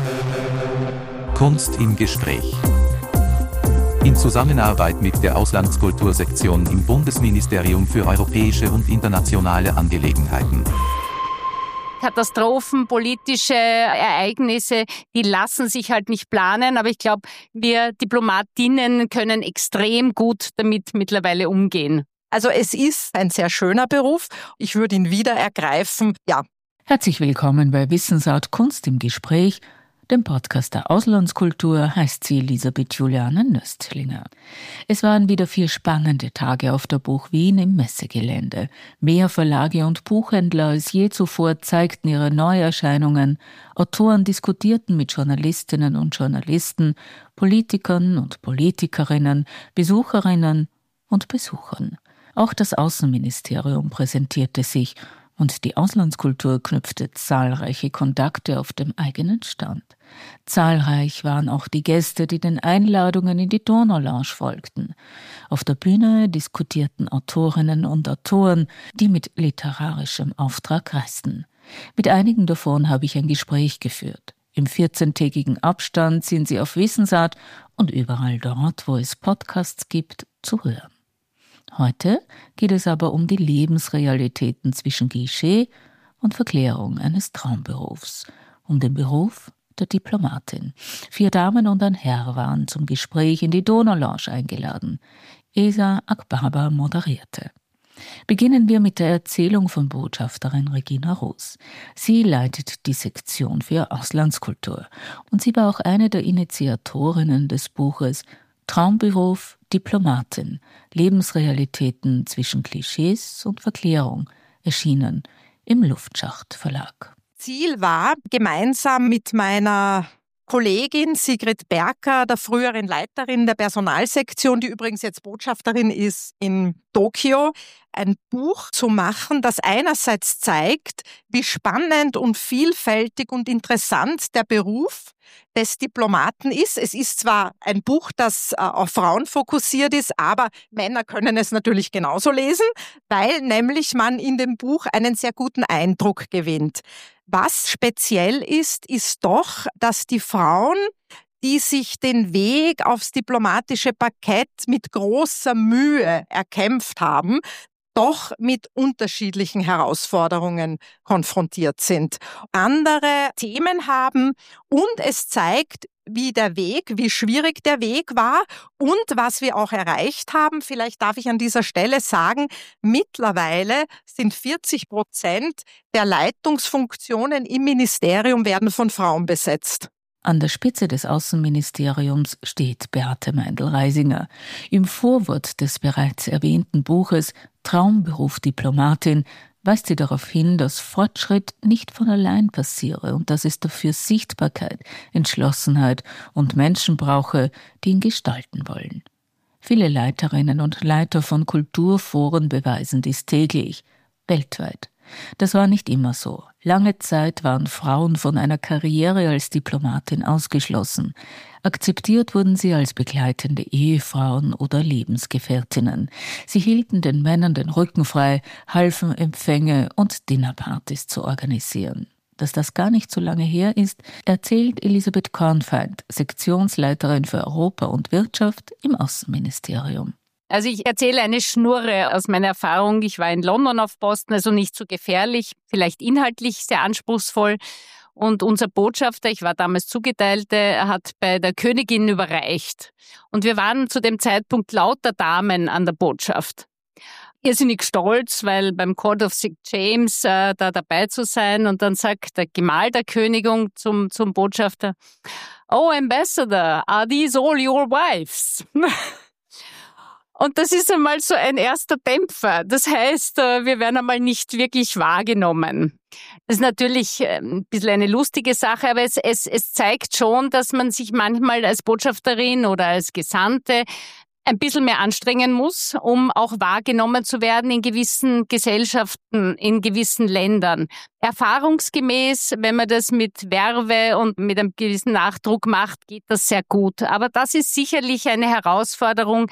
Kunst im Gespräch. In Zusammenarbeit mit der Auslandskultursektion im Bundesministerium für europäische und internationale Angelegenheiten. Katastrophen, politische Ereignisse, die lassen sich halt nicht planen. Aber ich glaube, wir Diplomatinnen können extrem gut damit mittlerweile umgehen. Also es ist ein sehr schöner Beruf. Ich würde ihn wieder ergreifen, ja. Herzlich willkommen bei Wissensart Kunst im Gespräch. Dem Podcast der Auslandskultur heißt sie Elisabeth Juliane Nöstlinger. Es waren wieder 4 spannende Tage auf der Buch Wien im Messegelände. Mehr Verlage und Buchhändler als je zuvor zeigten ihre Neuerscheinungen. Autoren diskutierten mit Journalistinnen und Journalisten, Politikern und Politikerinnen, Besucherinnen und Besuchern. Auch das Außenministerium präsentierte sich und die Auslandskultur knüpfte zahlreiche Kontakte auf dem eigenen Stand. Zahlreich waren auch die Gäste, die den Einladungen in die Donau-Lounge folgten. Auf der Bühne diskutierten Autorinnen und Autoren, die mit literarischem Auftrag reisten. Mit einigen davon habe ich ein Gespräch geführt. Im 14-tägigen Abstand sind sie auf Wissensart und überall dort, wo es Podcasts gibt, zu hören. Heute geht es aber um die Lebensrealitäten zwischen Klischee und Verklärung eines Traumberufs, um den Beruf der Diplomatin. 4 Damen und ein Herr waren zum Gespräch in die Donau-Lounge eingeladen. Esa Akbaba moderierte. Beginnen wir mit der Erzählung von Botschafterin Regina Roos. Sie leitet die Sektion für Auslandskultur und sie war auch eine der Initiatorinnen des Buches Traumberuf Diplomatin, Lebensrealitäten zwischen Klischees und Verklärung, erschienen im Luftschacht Verlag. Ziel war, gemeinsam mit meiner Kollegin Sigrid Berker, der früheren Leiterin der Personalsektion, die übrigens jetzt Botschafterin ist in Tokio, ein Buch zu machen, das einerseits zeigt, wie spannend und vielfältig und interessant der Beruf des Diplomaten ist. Es ist zwar ein Buch, das auf Frauen fokussiert ist, aber Männer können es natürlich genauso lesen, weil nämlich man in dem Buch einen sehr guten Eindruck gewinnt. Was speziell ist, ist doch, dass die Frauen, die sich den Weg aufs diplomatische Parkett mit großer Mühe erkämpft haben, doch mit unterschiedlichen Herausforderungen konfrontiert sind, andere Themen haben und es zeigt, wie schwierig der Weg war und was wir auch erreicht haben. Vielleicht darf ich an dieser Stelle sagen, mittlerweile sind 40% der Leitungsfunktionen im Ministerium werden von Frauen besetzt. An der Spitze des Außenministeriums steht Beate Meindl-Reisinger. Im Vorwort des bereits erwähnten Buches Traumberuf Diplomatin weist sie darauf hin, dass Fortschritt nicht von allein passiere und dass es dafür Sichtbarkeit, Entschlossenheit und Menschen brauche, die ihn gestalten wollen. Viele Leiterinnen und Leiter von Kulturforen beweisen dies täglich, weltweit. Das war nicht immer so. Lange Zeit waren Frauen von einer Karriere als Diplomatin ausgeschlossen. Akzeptiert wurden sie als begleitende Ehefrauen oder Lebensgefährtinnen. Sie hielten den Männern den Rücken frei, halfen Empfänge und Dinnerpartys zu organisieren. Dass das gar nicht so lange her ist, erzählt Elisabeth Kornfeind, Sektionsleiterin für Europa und Wirtschaft im Außenministerium. Also ich erzähle eine Schnurre aus meiner Erfahrung. Ich war in London auf Posten, also nicht so gefährlich, vielleicht inhaltlich sehr anspruchsvoll. Und unser Botschafter, ich war damals Zugeteilte, hat bei der Königin überreicht. Und wir waren zu dem Zeitpunkt lauter Damen an der Botschaft. Irrsinnig stolz, weil beim Court of St. James da dabei zu sein. Und dann sagt der Gemahl der Königin zum Botschafter, "Oh, Ambassador, are these all your wives?" Und das ist einmal so ein erster Dämpfer. Das heißt, wir werden einmal nicht wirklich wahrgenommen. Das ist natürlich ein bisschen eine lustige Sache, aber es zeigt schon, dass man sich manchmal als Botschafterin oder als Gesandte ein bisschen mehr anstrengen muss, um auch wahrgenommen zu werden in gewissen Gesellschaften, in gewissen Ländern. Erfahrungsgemäß, wenn man das mit Verve und mit einem gewissen Nachdruck macht, geht das sehr gut. Aber das ist sicherlich eine Herausforderung,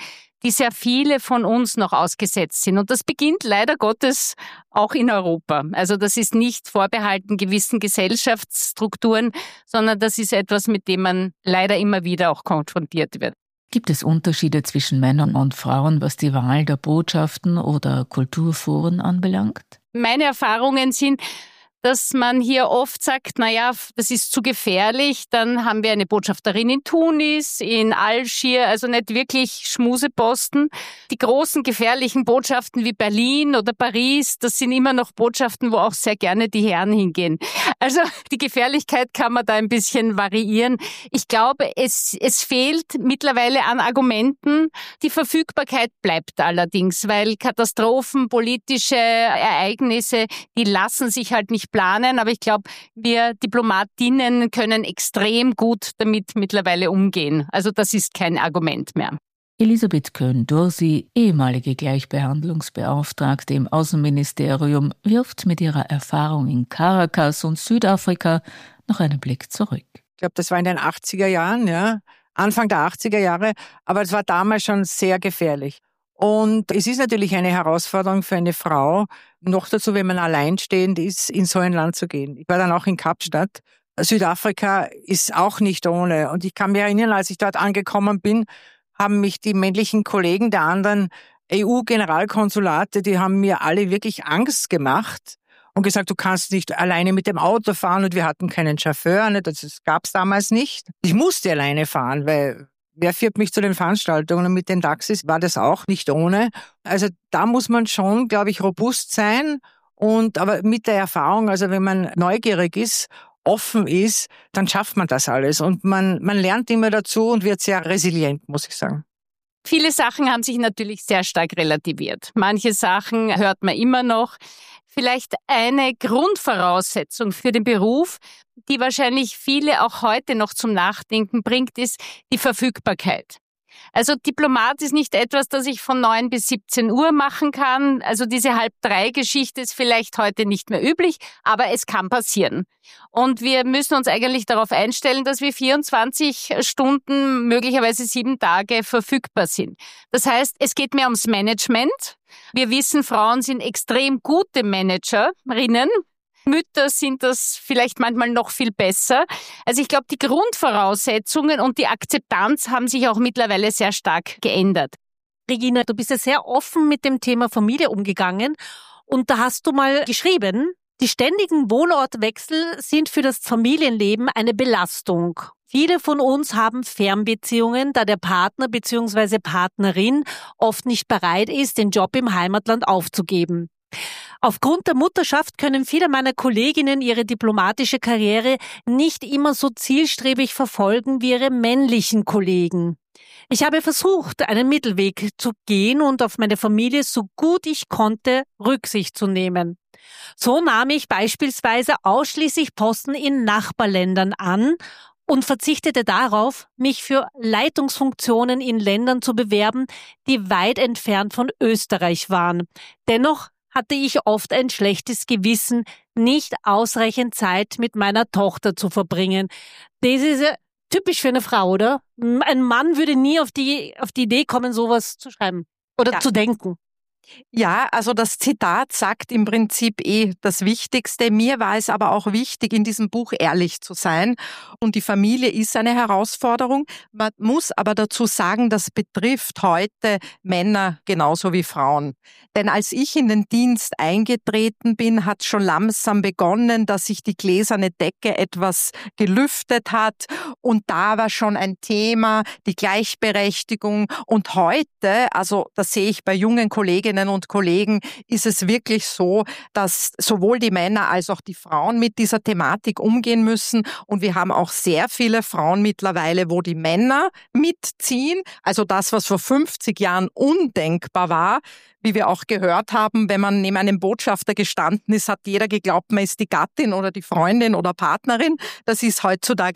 die sehr viele von uns noch ausgesetzt sind. Und das beginnt leider Gottes auch in Europa. Also das ist nicht vorbehalten gewissen Gesellschaftsstrukturen, sondern das ist etwas, mit dem man leider immer wieder auch konfrontiert wird. Gibt es Unterschiede zwischen Männern und Frauen, was die Wahl der Botschaften oder Kulturforen anbelangt? Meine Erfahrungen sind, dass man hier oft sagt, naja, das ist zu gefährlich. Dann haben wir eine Botschafterin in Tunis, in Algier, also nicht wirklich Schmuseposten. Die großen gefährlichen Botschaften wie Berlin oder Paris, das sind immer noch Botschaften, wo auch sehr gerne die Herren hingehen. Also die Gefährlichkeit kann man da ein bisschen variieren. Ich glaube, es fehlt mittlerweile an Argumenten. Die Verfügbarkeit bleibt allerdings, weil Katastrophen, politische Ereignisse, die lassen sich halt nicht planen, aber ich glaube, wir Diplomatinnen können extrem gut damit mittlerweile umgehen. Also das ist kein Argument mehr. Elisabeth Köhn-Dursi, ehemalige Gleichbehandlungsbeauftragte im Außenministerium, wirft mit ihrer Erfahrung in Caracas und Südafrika noch einen Blick zurück. Ich glaube, das war in den 80er Jahren, ja, Anfang der 80er Jahre, aber es war damals schon sehr gefährlich. Und es ist natürlich eine Herausforderung für eine Frau, noch dazu, wenn man alleinstehend ist, in so ein Land zu gehen. Ich war dann auch in Kapstadt. Südafrika ist auch nicht ohne. Und ich kann mich erinnern, als ich dort angekommen bin, haben mich die männlichen Kollegen der anderen EU-Generalkonsulate, die haben mir alle wirklich Angst gemacht und gesagt, du kannst nicht alleine mit dem Auto fahren, und wir hatten keinen Chauffeur, ne? Das gab's damals nicht. Ich musste alleine fahren, weil wer führt mich zu den Veranstaltungen? Und mit den Taxis war das auch nicht ohne. Also da muss man schon, glaube ich, robust sein. Aber mit der Erfahrung, also wenn man neugierig ist, offen ist, dann schafft man das alles. Und man lernt immer dazu und wird sehr resilient, muss ich sagen. Viele Sachen haben sich natürlich sehr stark relativiert. Manche Sachen hört man immer noch. Vielleicht eine Grundvoraussetzung für den Beruf, die wahrscheinlich viele auch heute noch zum Nachdenken bringt, ist die Verfügbarkeit. Also Diplomat ist nicht etwas, das ich von 9 bis 17 Uhr machen kann. Also diese 2:30-Geschichte ist vielleicht heute nicht mehr üblich, aber es kann passieren. Und wir müssen uns eigentlich darauf einstellen, dass wir 24 Stunden, möglicherweise 7 Tage verfügbar sind. Das heißt, es geht mehr ums Management. Wir wissen, Frauen sind extrem gute Managerinnen. Mütter sind das vielleicht manchmal noch viel besser. Also ich glaube, die Grundvoraussetzungen und die Akzeptanz haben sich auch mittlerweile sehr stark geändert. Regina, du bist ja sehr offen mit dem Thema Familie umgegangen und da hast du mal geschrieben, die ständigen Wohnortwechsel sind für das Familienleben eine Belastung. Viele von uns haben Fernbeziehungen, da der Partner bzw. Partnerin oft nicht bereit ist, den Job im Heimatland aufzugeben. Aufgrund der Mutterschaft können viele meiner Kolleginnen ihre diplomatische Karriere nicht immer so zielstrebig verfolgen wie ihre männlichen Kollegen. Ich habe versucht, einen Mittelweg zu gehen und auf meine Familie so gut ich konnte Rücksicht zu nehmen. So nahm ich beispielsweise ausschließlich Posten in Nachbarländern an und verzichtete darauf, mich für Leitungsfunktionen in Ländern zu bewerben, die weit entfernt von Österreich waren. Dennoch hatte ich oft ein schlechtes Gewissen, nicht ausreichend Zeit mit meiner Tochter zu verbringen. Das ist ja typisch für eine Frau, oder? Ein Mann würde nie auf die Idee kommen, sowas zu schreiben oder zu denken. Ja, also das Zitat sagt im Prinzip das Wichtigste. Mir war es aber auch wichtig, in diesem Buch ehrlich zu sein. Und die Familie ist eine Herausforderung. Man muss aber dazu sagen, das betrifft heute Männer genauso wie Frauen. Denn als ich in den Dienst eingetreten bin, hat schon langsam begonnen, dass sich die gläserne Decke etwas gelüftet hat. Und da war schon ein Thema, die Gleichberechtigung. Und heute, also das sehe ich bei jungen Kolleginnen und Kollegen, ist es wirklich so, dass sowohl die Männer als auch die Frauen mit dieser Thematik umgehen müssen. Und wir haben auch sehr viele Frauen mittlerweile, wo die Männer mitziehen. Also das, was vor 50 Jahren undenkbar war, wie wir auch gehört haben, wenn man neben einem Botschafter gestanden ist, hat jeder geglaubt, man ist die Gattin oder die Freundin oder Partnerin. Das ist heutzutage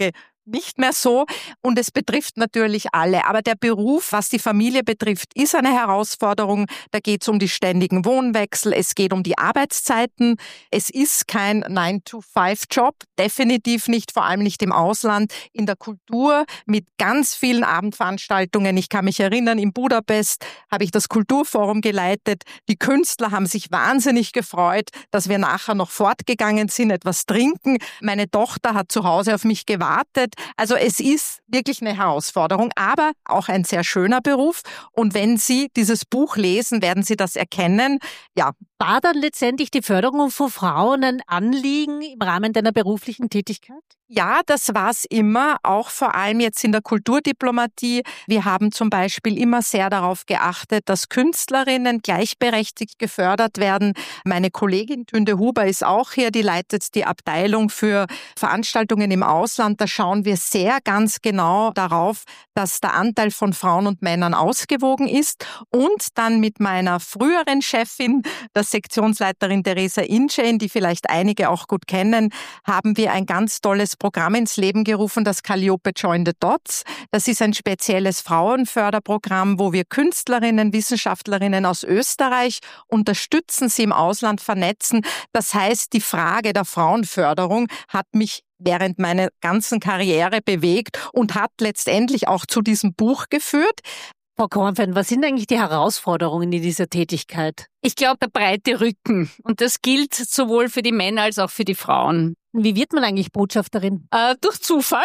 nicht mehr so und es betrifft natürlich alle. Aber der Beruf, was die Familie betrifft, ist eine Herausforderung. Da geht es um die ständigen Wohnwechsel, es geht um die Arbeitszeiten. Es ist kein 9-to-5-Job, definitiv nicht, vor allem nicht im Ausland, in der Kultur mit ganz vielen Abendveranstaltungen. Ich kann mich erinnern, in Budapest habe ich das Kulturforum geleitet. Die Künstler haben sich wahnsinnig gefreut, dass wir nachher noch fortgegangen sind, etwas trinken. Meine Tochter hat zu Hause auf mich gewartet. Also es ist wirklich eine Herausforderung, aber auch ein sehr schöner Beruf. Und wenn Sie dieses Buch lesen, werden Sie das erkennen. Ja. War dann letztendlich die Förderung von Frauen ein Anliegen im Rahmen deiner beruflichen Tätigkeit? Ja, das war's immer, auch vor allem jetzt in der Kulturdiplomatie. Wir haben zum Beispiel immer sehr darauf geachtet, dass Künstlerinnen gleichberechtigt gefördert werden. Meine Kollegin Tünde Huber ist auch hier, die leitet die Abteilung für Veranstaltungen im Ausland. Da schauen wir sehr ganz genau darauf, dass der Anteil von Frauen und Männern ausgewogen ist. Und dann mit meiner früheren Chefin, der Sektionsleiterin Theresa Inchen, die vielleicht einige auch gut kennen, haben wir ein ganz tolles Programm ins Leben gerufen, das Calliope Join the Dots. Das ist ein spezielles Frauenförderprogramm, wo wir Künstlerinnen, Wissenschaftlerinnen aus Österreich unterstützen, sie im Ausland vernetzen. Das heißt, die Frage der Frauenförderung hat mich während meiner ganzen Karriere bewegt und hat letztendlich auch zu diesem Buch geführt. Frau Kornfeld, was sind eigentlich die Herausforderungen in dieser Tätigkeit? Ich glaube, der breite Rücken. Und das gilt sowohl für die Männer als auch für die Frauen. Wie wird man eigentlich Botschafterin? Durch Zufall.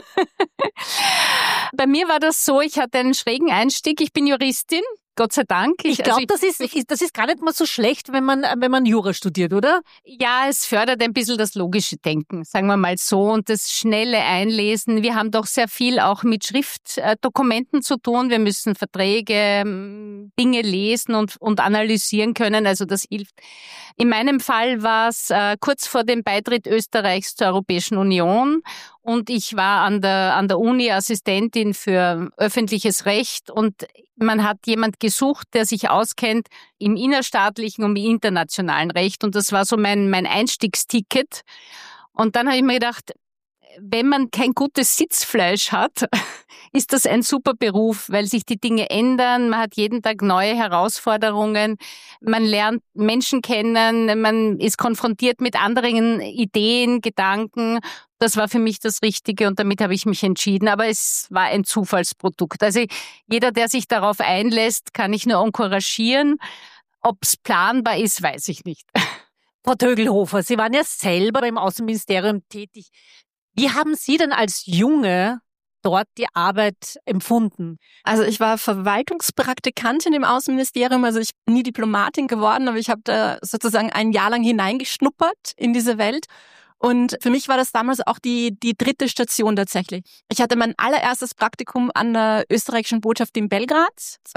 Bei mir war das so, ich hatte einen schrägen Einstieg. Ich bin Juristin, Gott sei Dank. Ich glaube, das ist gar nicht mal so schlecht, wenn man Jura studiert, oder? Ja, es fördert ein bisschen das logische Denken, sagen wir mal so, und das schnelle Einlesen. Wir haben doch sehr viel auch mit Schriftdokumenten zu tun. Wir müssen Verträge, Dinge lesen und analysieren können. Also das hilft. In meinem Fall war es kurz vor dem Beitritt Österreichs zur Europäischen Union. Und ich war an der Uni Assistentin für öffentliches Recht und man hat jemand gesucht, der sich auskennt im innerstaatlichen und im internationalen Recht. Und das war so mein Einstiegsticket. Und dann habe ich mir gedacht, wenn man kein gutes Sitzfleisch hat, ist das ein super Beruf, weil sich die Dinge ändern. Man hat jeden Tag neue Herausforderungen. Man lernt Menschen kennen. Man ist konfrontiert mit anderen Ideen, Gedanken. Das war für mich das Richtige und damit habe ich mich entschieden. Aber es war ein Zufallsprodukt. Also jeder, der sich darauf einlässt, kann ich nur encouragieren. Ob es planbar ist, weiß ich nicht. Frau Tögelhofer, Sie waren ja selber im Außenministerium tätig. Wie haben Sie denn als Junge dort die Arbeit empfunden? Also ich war Verwaltungspraktikantin im Außenministerium, also ich bin nie Diplomatin geworden, aber ich habe da sozusagen ein Jahr lang hineingeschnuppert in diese Welt. Und für mich war das damals auch die dritte Station tatsächlich. Ich hatte mein allererstes Praktikum an der österreichischen Botschaft in Belgrad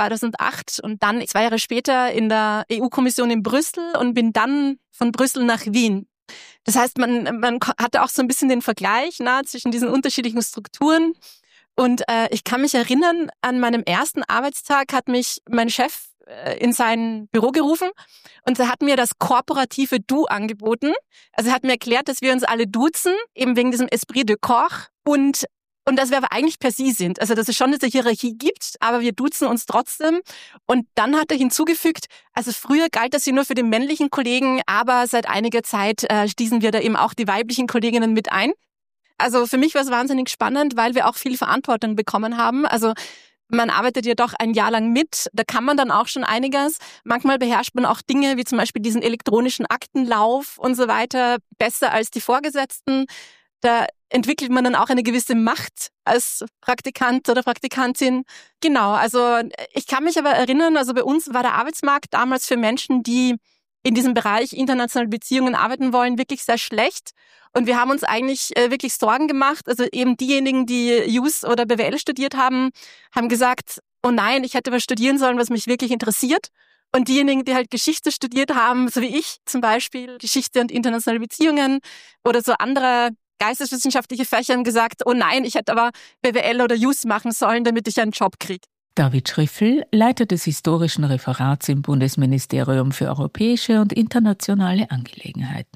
2008 und dann 2 Jahre später in der EU-Kommission in Brüssel und bin dann von Brüssel nach Wien. Das heißt, man hatte auch so ein bisschen den Vergleich zwischen diesen unterschiedlichen Strukturen. Und ich kann mich erinnern, an meinem ersten Arbeitstag hat mich mein Chef in sein Büro gerufen und er hat mir das korporative Du angeboten. Also er hat mir erklärt, dass wir uns alle duzen, eben wegen diesem Esprit de Corps und dass wir aber eigentlich per Sie sind. Also dass es schon diese Hierarchie gibt, aber wir duzen uns trotzdem. Und dann hat er hinzugefügt, also früher galt das ja nur für den männlichen Kollegen, aber seit einiger Zeit stießen wir da eben auch die weiblichen Kolleginnen mit ein. Also für mich war es wahnsinnig spannend, weil wir auch viel Verantwortung bekommen haben. Also man arbeitet ja doch ein Jahr lang mit, da kann man dann auch schon einiges. Manchmal beherrscht man auch Dinge wie zum Beispiel diesen elektronischen Aktenlauf und so weiter besser als die Vorgesetzten. Da entwickelt man dann auch eine gewisse Macht als Praktikant oder Praktikantin. Genau, also ich kann mich aber erinnern, also bei uns war der Arbeitsmarkt damals für Menschen, die in diesem Bereich internationale Beziehungen arbeiten wollen, wirklich sehr schlecht. Und wir haben uns eigentlich wirklich Sorgen gemacht. Also eben diejenigen, die Jus oder BWL studiert haben, haben gesagt, oh nein, ich hätte was studieren sollen, was mich wirklich interessiert. Und diejenigen, die halt Geschichte studiert haben, so wie ich zum Beispiel, Geschichte und internationale Beziehungen oder so andere geisteswissenschaftliche Fächer, haben gesagt, oh nein, ich hätte aber BWL oder Jus machen sollen, damit ich einen Job kriege. David Schriffel, Leiter des historischen Referats im Bundesministerium für europäische und internationale Angelegenheiten.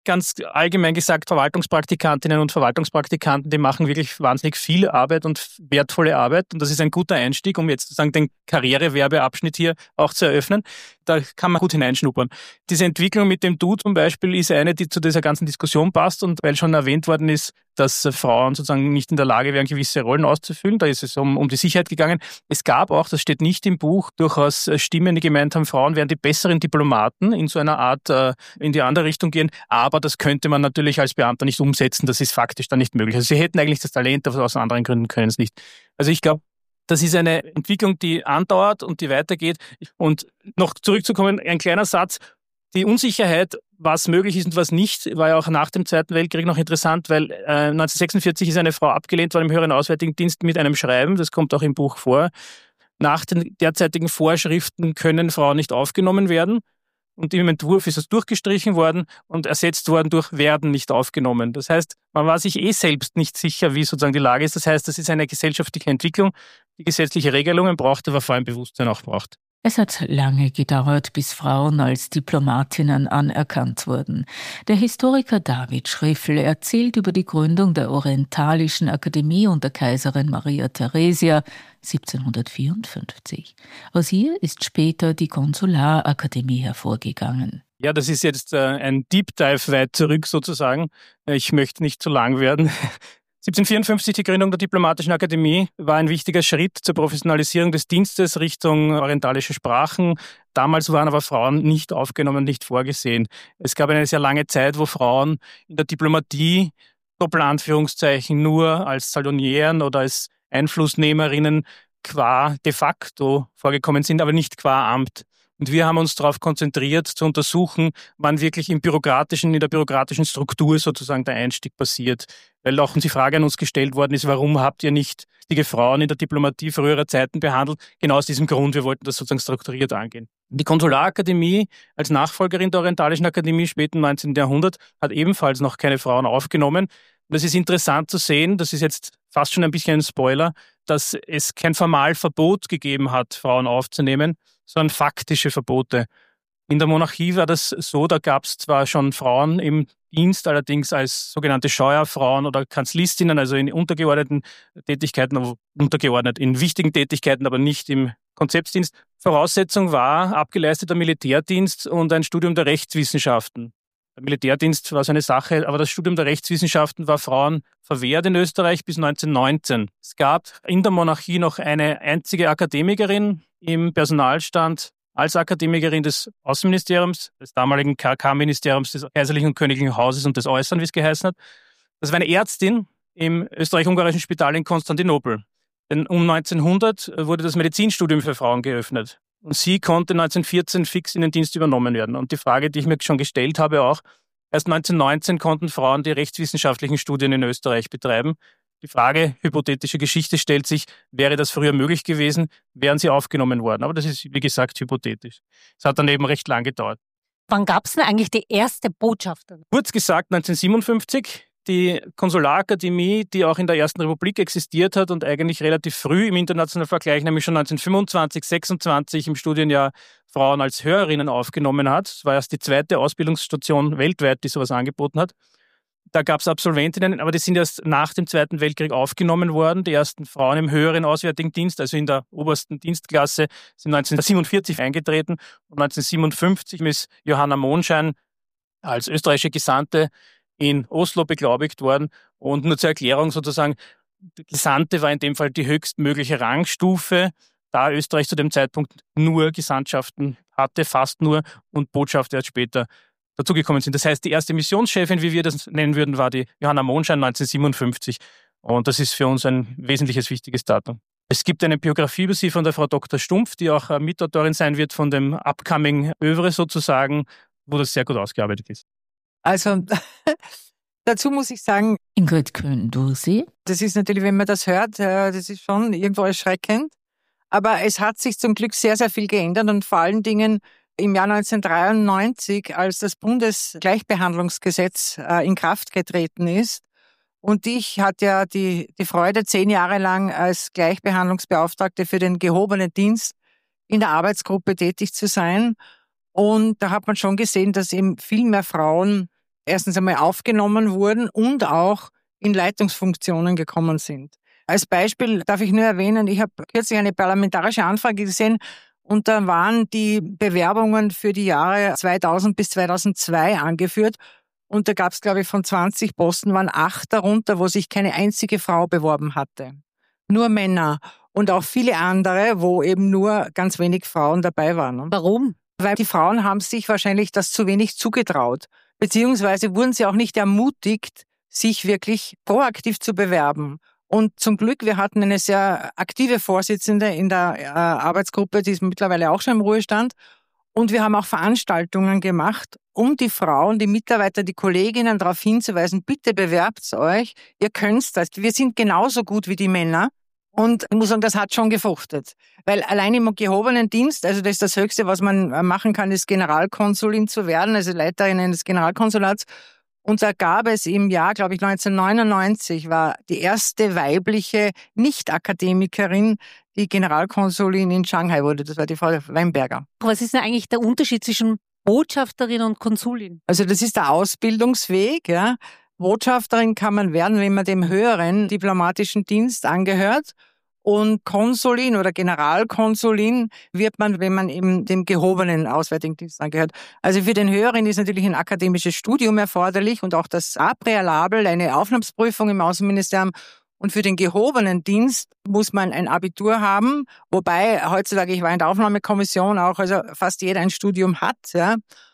ganz allgemein gesagt, Verwaltungspraktikantinnen und Verwaltungspraktikanten, die machen wirklich wahnsinnig viel Arbeit und wertvolle Arbeit. Und das ist ein guter Einstieg, um jetzt sozusagen den Karrierewerbeabschnitt hier auch zu eröffnen. Da kann man gut hineinschnuppern. Diese Entwicklung mit dem Du zum Beispiel ist eine, die zu dieser ganzen Diskussion passt. Und weil schon erwähnt worden ist, dass Frauen sozusagen nicht in der Lage wären, gewisse Rollen auszufüllen, da ist es um die Sicherheit gegangen. Es gab auch, das steht nicht im Buch, durchaus Stimmen, die gemeint haben, Frauen wären die besseren Diplomaten, in so einer Art in die andere Richtung gehen. Aber das könnte man natürlich als Beamter nicht umsetzen. Das ist faktisch dann nicht möglich. Also sie hätten eigentlich das Talent, aber aus anderen Gründen können es nicht. Also ich glaube, das ist eine Entwicklung, die andauert und die weitergeht. Und noch zurückzukommen, ein kleiner Satz. Die Unsicherheit, was möglich ist und was nicht, war ja auch nach dem Zweiten Weltkrieg noch interessant, weil 1946 ist eine Frau abgelehnt worden im Höheren Auswärtigen Dienst mit einem Schreiben, das kommt auch im Buch vor. Nach den derzeitigen Vorschriften können Frauen nicht aufgenommen werden. Und im Entwurf ist es durchgestrichen worden und ersetzt worden durch werden nicht aufgenommen. Das heißt, man war sich selbst nicht sicher, wie sozusagen die Lage ist. Das heißt, das ist eine gesellschaftliche Entwicklung, die gesetzliche Regelungen braucht, aber vor allem Bewusstsein auch braucht. Es hat lange gedauert, bis Frauen als Diplomatinnen anerkannt wurden. Der Historiker David Schriffel erzählt über die Gründung der Orientalischen Akademie unter Kaiserin Maria Theresia 1754. Aus ihr ist später die Konsularakademie hervorgegangen. Ja, das ist jetzt ein Deep Dive weit zurück sozusagen. Ich möchte nicht zu lang werden. 1754, die Gründung der Diplomatischen Akademie, war ein wichtiger Schritt zur Professionalisierung des Dienstes Richtung orientalische Sprachen. Damals waren aber Frauen nicht aufgenommen, nicht vorgesehen. Es gab eine sehr lange Zeit, wo Frauen in der Diplomatie, Doppelanführungszeichen, nur als Salonieren oder als Einflussnehmerinnen qua de facto vorgekommen sind, aber nicht qua Amt. Und wir haben uns darauf konzentriert, zu untersuchen, wann wirklich in der bürokratischen Struktur sozusagen der Einstieg passiert. Weil auch die Frage an uns gestellt worden ist, warum habt ihr nicht die Frauen in der Diplomatie früherer Zeiten behandelt? Genau aus diesem Grund, wir wollten das sozusagen strukturiert angehen. Die Konsularakademie als Nachfolgerin der Orientalischen Akademie späten 19. Jahrhundert hat ebenfalls noch keine Frauen aufgenommen. Und es ist interessant zu sehen, das ist jetzt fast schon ein bisschen ein Spoiler, dass es kein Formalverbot gegeben hat, Frauen aufzunehmen, sondern faktische Verbote. In der Monarchie war das so, da gab es zwar schon Frauen im Dienst, allerdings als sogenannte Scheuerfrauen oder Kanzlistinnen, also in untergeordneten Tätigkeiten, in wichtigen Tätigkeiten, aber nicht im Konzeptdienst. Voraussetzung war abgeleisteter Militärdienst und ein Studium der Rechtswissenschaften. Der Militärdienst war so eine Sache, aber das Studium der Rechtswissenschaften war Frauen verwehrt in Österreich bis 1919. Es gab in der Monarchie noch eine einzige Akademikerin im Personalstand als Akademikerin des Außenministeriums, des damaligen KK-Ministeriums des Kaiserlichen und Königlichen Hauses und des Äußeren, wie es geheißen hat. Das war eine Ärztin im österreich-ungarischen Spital in Konstantinopel. Denn um 1900 wurde das Medizinstudium für Frauen geöffnet. Und sie konnte 1914 fix in den Dienst übernommen werden. Und die Frage, die ich mir schon gestellt habe auch, erst 1919 konnten Frauen die rechtswissenschaftlichen Studien in Österreich betreiben. Die Frage, hypothetische Geschichte stellt sich, wäre das früher möglich gewesen, wären sie aufgenommen worden. Aber das ist, wie gesagt, hypothetisch. Es hat dann eben recht lang gedauert. Wann gab es denn eigentlich die erste Botschafterin? Kurz gesagt 1957. Die Konsularakademie, die auch in der Ersten Republik existiert hat und eigentlich relativ früh im internationalen Vergleich, nämlich schon 1925, 26 im Studienjahr Frauen als Hörerinnen aufgenommen hat. Das war erst die zweite Ausbildungsstation weltweit, die sowas angeboten hat. Da gab es Absolventinnen, aber die sind erst nach dem Zweiten Weltkrieg aufgenommen worden. Die ersten Frauen im höheren Auswärtigen Dienst, also in der obersten Dienstklasse, sind 1947 eingetreten. Und 1957 ist Johanna Monschein als österreichische Gesandte in Oslo beglaubigt worden. Und nur zur Erklärung sozusagen, die Gesandte war in dem Fall die höchstmögliche Rangstufe, da Österreich zu dem Zeitpunkt nur Gesandtschaften hatte, fast nur, und Botschafter erst später dazugekommen sind. Das heißt, die erste Missionschefin, wie wir das nennen würden, war die Johanna Monschein 1957. Und das ist für uns ein wesentliches, wichtiges Datum. Es gibt eine Biografie über sie von der Frau Dr. Stumpf, die auch Mitautorin sein wird von dem Upcoming Övre sozusagen, wo das sehr gut ausgearbeitet ist. Also dazu muss ich sagen, Ingrid Köhn-Dursi. Das ist natürlich, wenn man das hört, das ist schon irgendwo erschreckend. Aber es hat sich zum Glück sehr, sehr viel geändert und vor allen Dingen im Jahr 1993, als das Bundesgleichbehandlungsgesetz in Kraft getreten ist. Und ich hatte ja die Freude, 10 Jahre lang als Gleichbehandlungsbeauftragte für den gehobenen Dienst in der Arbeitsgruppe tätig zu sein. Und da hat man schon gesehen, dass eben viel mehr Frauen erstens einmal aufgenommen wurden und auch in Leitungsfunktionen gekommen sind. Als Beispiel darf ich nur erwähnen, ich habe kürzlich eine parlamentarische Anfrage gesehen und da waren die Bewerbungen für die Jahre 2000 bis 2002 angeführt und da gab es, glaube ich, von 20 Posten waren 8 darunter, wo sich keine einzige Frau beworben hatte. Nur Männer und auch viele andere, wo eben nur ganz wenig Frauen dabei waren. Warum? Weil die Frauen haben sich wahrscheinlich das zu wenig zugetraut, beziehungsweise wurden sie auch nicht ermutigt, sich wirklich proaktiv zu bewerben. Und zum Glück, wir hatten eine sehr aktive Vorsitzende in der Arbeitsgruppe, die ist mittlerweile auch schon im Ruhestand. Und wir haben auch Veranstaltungen gemacht, um die Frauen, die Mitarbeiter, die Kolleginnen darauf hinzuweisen, bitte bewerbt euch, ihr könnt das. Wir sind genauso gut wie die Männer. Und ich muss sagen, das hat schon gefruchtet. Weil allein im gehobenen Dienst, also das ist das Höchste, was man machen kann, ist Generalkonsulin zu werden, also Leiterin des Generalkonsulats. Und da gab es im Jahr, glaube ich, 1999 war die erste weibliche Nicht-Akademikerin, die Generalkonsulin in Shanghai wurde. Das war die Frau Weinberger. Was ist denn eigentlich der Unterschied zwischen Botschafterin und Konsulin? Also das ist der Ausbildungsweg, ja. Botschafterin kann man werden, wenn man dem höheren diplomatischen Dienst angehört. Und Konsulin oder Generalkonsulin wird man, wenn man eben dem gehobenen Auswärtigen Dienst angehört. Also für den höheren ist natürlich ein akademisches Studium erforderlich und auch das Präalabel, eine Aufnahmsprüfung im Außenministerium. Und für den gehobenen Dienst muss man ein Abitur haben, wobei heutzutage, ich war in der Aufnahmekommission auch, also fast jeder ein Studium hat, ja.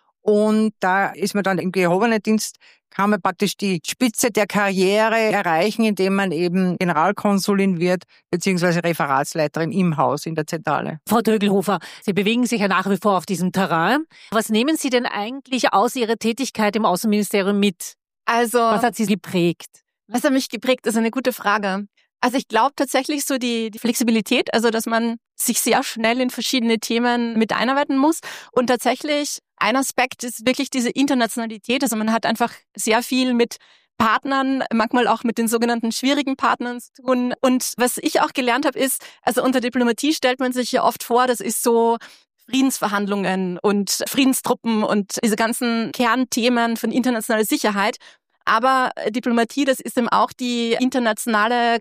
Und da ist man dann im gehobenen Dienst, kann man praktisch die Spitze der Karriere erreichen, indem man eben Generalkonsulin wird, beziehungsweise Referatsleiterin im Haus, in der Zentrale. Frau Dögelhofer, Sie bewegen sich ja nach wie vor auf diesem Terrain. Was nehmen Sie denn eigentlich aus Ihrer Tätigkeit im Außenministerium mit? Also, was hat Sie geprägt? Was hat mich geprägt, ist eine gute Frage. Also ich glaube tatsächlich so die Flexibilität, also dass man sich sehr schnell in verschiedene Themen mit einarbeiten muss. Und tatsächlich ein Aspekt ist wirklich diese Internationalität. Also man hat einfach sehr viel mit Partnern, manchmal auch mit den sogenannten schwierigen Partnern zu tun. Und was ich auch gelernt habe ist, also unter Diplomatie stellt man sich ja oft vor, das ist so Friedensverhandlungen und Friedenstruppen und diese ganzen Kernthemen von internationaler Sicherheit. Aber Diplomatie, das ist eben auch die internationale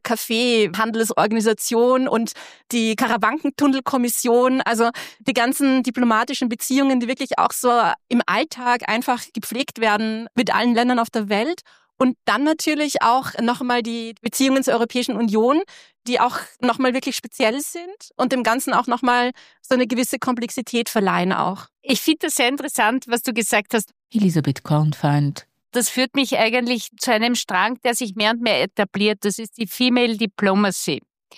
Kaffeehandelsorganisation und die Karawankentunnelkommission, also die ganzen diplomatischen Beziehungen, die wirklich auch so im Alltag einfach gepflegt werden mit allen Ländern auf der Welt. Und dann natürlich auch nochmal die Beziehungen zur Europäischen Union, die auch nochmal wirklich speziell sind und dem Ganzen auch nochmal so eine gewisse Komplexität verleihen auch. Ich finde das sehr interessant, was du gesagt hast. Elisabeth Kornfeind. Das führt mich eigentlich zu einem Strang, der sich mehr und mehr etabliert. Das ist die Female Diplomacy.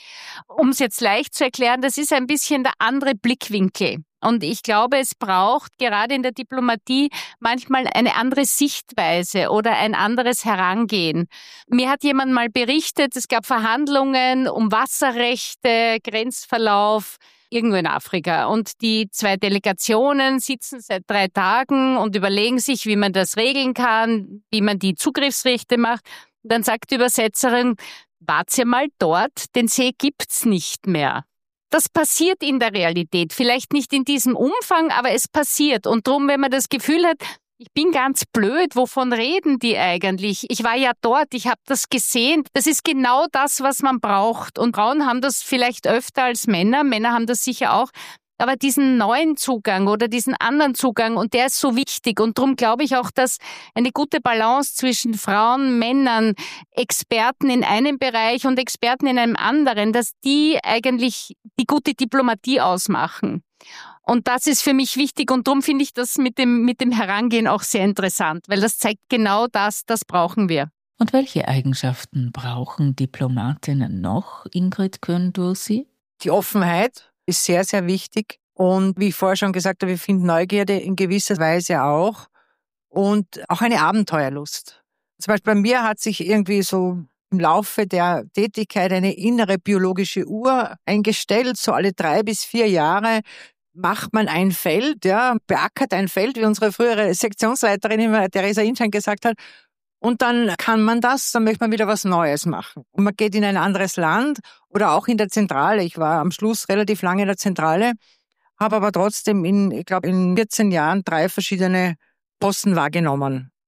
Um es jetzt leicht zu erklären, das ist ein bisschen der andere Blickwinkel. Und ich glaube, es braucht gerade in der Diplomatie manchmal eine andere Sichtweise oder ein anderes Herangehen. Mir hat jemand mal berichtet, es gab Verhandlungen um Wasserrechte, Grenzverlauf, irgendwo in Afrika. Und die 2 Delegationen sitzen seit 3 Tagen und überlegen sich, wie man das regeln kann, wie man die Zugriffsrechte macht. Und dann sagt die Übersetzerin, wart ihr mal dort, den See gibt's nicht mehr. Das passiert in der Realität. Vielleicht nicht in diesem Umfang, aber es passiert. Und drum, wenn man das Gefühl hat, ich bin ganz blöd, wovon reden die eigentlich? Ich war ja dort, ich habe das gesehen. Das ist genau das, was man braucht. Und Frauen haben das vielleicht öfter als Männer. Männer haben das sicher auch. Aber diesen neuen Zugang oder diesen anderen Zugang, und der ist so wichtig. Und darum glaube ich auch, dass eine gute Balance zwischen Frauen, Männern, Experten in einem Bereich und Experten in einem anderen, dass die eigentlich die gute Diplomatie ausmachen. Und das ist für mich wichtig und darum finde ich das mit dem Herangehen auch sehr interessant, weil das zeigt genau das brauchen wir. Und welche Eigenschaften brauchen Diplomatinnen noch, Ingrid Kürndursi? Die Offenheit ist sehr, sehr wichtig. Und wie ich vorher schon gesagt habe, ich finde Neugierde in gewisser Weise auch. Und auch eine Abenteuerlust. Zum Beispiel bei mir hat sich irgendwie so im Laufe der Tätigkeit eine innere biologische Uhr eingestellt. So alle 3 bis 4 Jahre macht man ein Feld, ja, beackert ein Feld, wie unsere frühere Sektionsleiterin immer, Theresa Inschein, gesagt hat. Und dann kann man das, dann möchte man wieder was Neues machen. Und man geht in ein anderes Land oder auch in der Zentrale. Ich war am Schluss relativ lange in der Zentrale, habe aber trotzdem in 14 Jahren 3 verschiedene Posten wahrgenommen.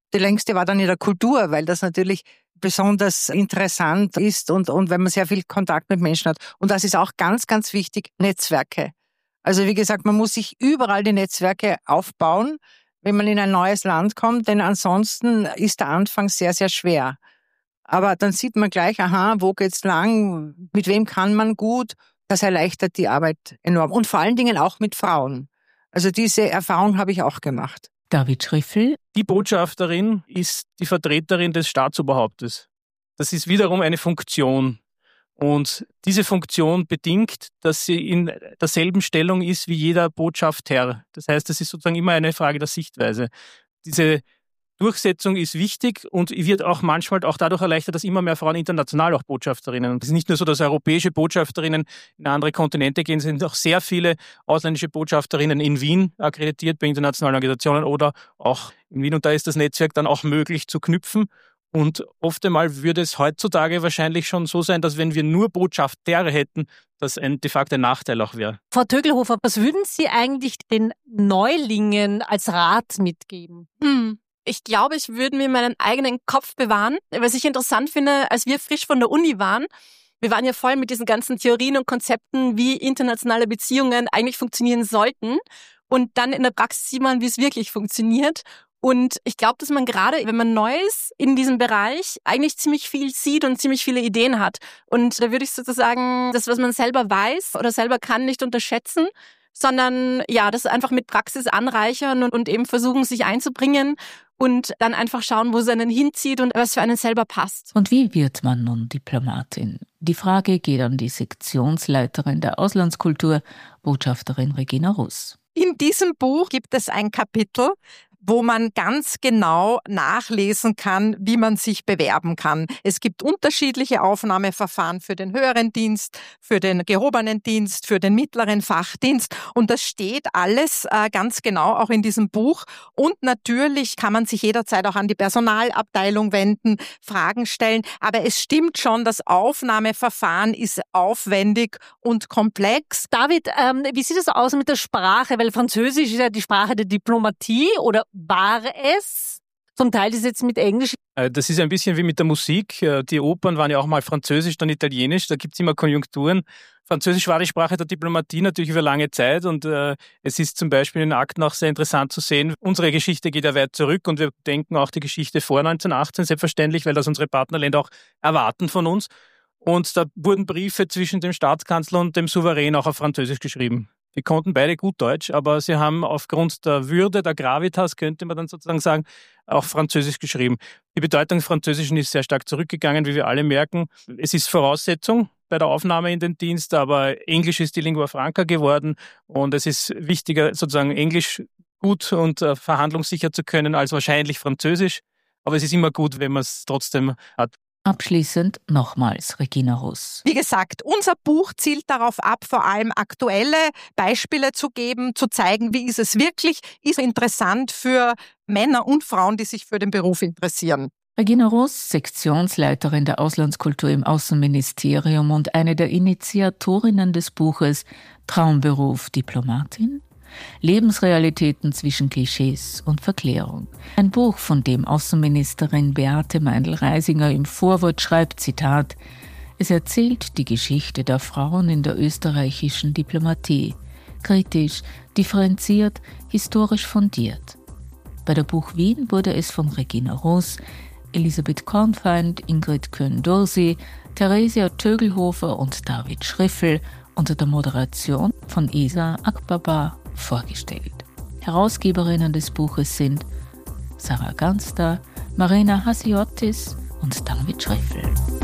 Die längste war dann in der Kultur, weil das natürlich besonders interessant ist und wenn man sehr viel Kontakt mit Menschen hat. Und das ist auch ganz, ganz wichtig, Netzwerke. Also wie gesagt, man muss sich überall die Netzwerke aufbauen, wenn man in ein neues Land kommt, denn ansonsten ist der Anfang sehr, sehr schwer. Aber dann sieht man gleich, aha, wo geht's lang, mit wem kann man gut. Das erleichtert die Arbeit enorm. Und vor allen Dingen auch mit Frauen. Also diese Erfahrung habe ich auch gemacht. David Schriffel. Die Botschafterin ist die Vertreterin des Staatsoberhauptes. Das ist wiederum eine Funktion. Und diese Funktion bedingt, dass sie in derselben Stellung ist wie jeder Botschafter. Das heißt, es ist sozusagen immer eine Frage der Sichtweise. Diese Durchsetzung ist wichtig und wird auch manchmal auch dadurch erleichtert, dass immer mehr Frauen international auch Botschafterinnen. Und es ist nicht nur so, dass europäische Botschafterinnen in andere Kontinente gehen, es sind auch sehr viele ausländische Botschafterinnen in Wien akkreditiert bei internationalen Organisationen oder auch in Wien. Und da ist das Netzwerk dann auch möglich zu knüpfen. Und oft einmal würde es heutzutage wahrscheinlich schon so sein, dass wenn wir nur Botschafter hätten, das de facto ein Nachteil auch wäre. Frau Tögelhofer, was würden Sie eigentlich den Neulingen als Rat mitgeben? Ich glaube, ich würde mir meinen eigenen Kopf bewahren. Was ich interessant finde, als wir frisch von der Uni waren, wir waren ja voll mit diesen ganzen Theorien und Konzepten, wie internationale Beziehungen eigentlich funktionieren sollten. Und dann in der Praxis sieht man, wie es wirklich funktioniert. Und ich glaube, dass man gerade, wenn man neu ist in diesem Bereich, eigentlich ziemlich viel sieht und ziemlich viele Ideen hat. Und da würde ich sozusagen das, was man selber weiß oder selber kann, nicht unterschätzen, sondern ja, das einfach mit Praxis anreichern und eben versuchen, sich einzubringen und dann einfach schauen, wo es einen hinzieht und was für einen selber passt. Und wie wird man nun Diplomatin? Die Frage geht an die Sektionsleiterin der Auslandskultur, Botschafterin Regina Russ. In diesem Buch gibt es ein Kapitel, wo man ganz genau nachlesen kann, wie man sich bewerben kann. Es gibt unterschiedliche Aufnahmeverfahren für den höheren Dienst, für den gehobenen Dienst, für den mittleren Fachdienst und das steht alles ganz genau auch in diesem Buch und natürlich kann man sich jederzeit auch an die Personalabteilung wenden, Fragen stellen, aber es stimmt schon, das Aufnahmeverfahren ist aufwendig und komplex. David, wie sieht es aus mit der Sprache? Weil Französisch ist ja die Sprache der Diplomatie oder war es? Zum Teil ist es jetzt mit Englisch. Das ist ein bisschen wie mit der Musik. Die Opern waren ja auch mal Französisch, dann Italienisch. Da gibt es immer Konjunkturen. Französisch war die Sprache der Diplomatie natürlich über lange Zeit und es ist zum Beispiel in den Akten auch sehr interessant zu sehen. Unsere Geschichte geht ja weit zurück und wir denken auch die Geschichte vor 1918 selbstverständlich, weil das unsere Partnerländer auch erwarten von uns. Und da wurden Briefe zwischen dem Staatskanzler und dem Souverän auch auf Französisch geschrieben. Die konnten beide gut Deutsch, aber sie haben aufgrund der Würde, der Gravitas, könnte man dann sozusagen sagen, auch Französisch geschrieben. Die Bedeutung des Französischen ist sehr stark zurückgegangen, wie wir alle merken. Es ist Voraussetzung bei der Aufnahme in den Dienst, aber Englisch ist die Lingua franca geworden und es ist wichtiger, sozusagen Englisch gut und verhandlungssicher zu können, als wahrscheinlich Französisch. Aber es ist immer gut, wenn man es trotzdem hat. Abschließend nochmals Regina Russ. Wie gesagt, unser Buch zielt darauf ab, vor allem aktuelle Beispiele zu geben, zu zeigen, wie ist es wirklich, ist interessant für Männer und Frauen, die sich für den Beruf interessieren. Regina Russ, Sektionsleiterin der Auslandskultur im Außenministerium und eine der Initiatorinnen des Buches Traumberuf Diplomatin? Lebensrealitäten zwischen Klischees und Verklärung. Ein Buch, von dem Außenministerin Beate Meindl-Reisinger im Vorwort schreibt, Zitat, es erzählt die Geschichte der Frauen in der österreichischen Diplomatie. Kritisch, differenziert, historisch fundiert. Bei der Buch Wien wurde es von Regina Russ, Elisabeth Kornfeind, Ingrid Köhn-Dursi, Theresia Tögelhofer und David Schriffel unter der Moderation von Isa Akbaba vorgestellt. Herausgeberinnen des Buches sind Sarah Ganster, Marina Hasiotis und David Schriffel.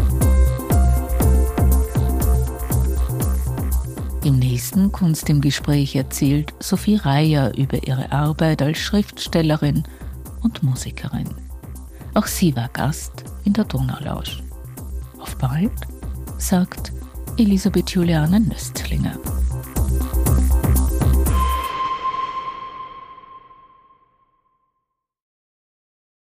Im nächsten Kunst im Gespräch erzählt Sophie Reier über ihre Arbeit als Schriftstellerin und Musikerin. Auch sie war Gast in der Donaulausch. Auf bald, sagt Elisabeth Juliane Nöstlinger.